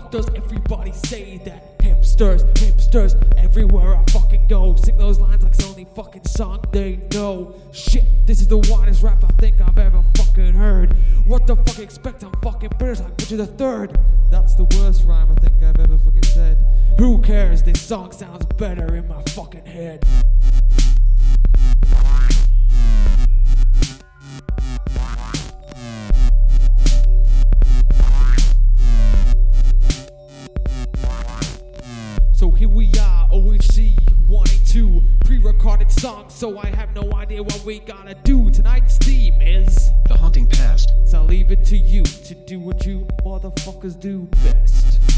fuck does everybody say that? Hipsters, hipsters, everywhere I fucking go. Sing those lines like it's the only fucking song they know. Shit, this is the widest rap I think I've ever fucking heard. What the fuck expect? I'm fucking British like Richard III. That's the worst rhyme I think I've ever fucking said. Who cares? This song sounds better in my fucking head. So here we are, OHC 182, pre-recorded song, so I have no idea what we gotta do. Tonight's theme is The Haunting Past. So I'll leave it to you to do what you motherfuckers do best.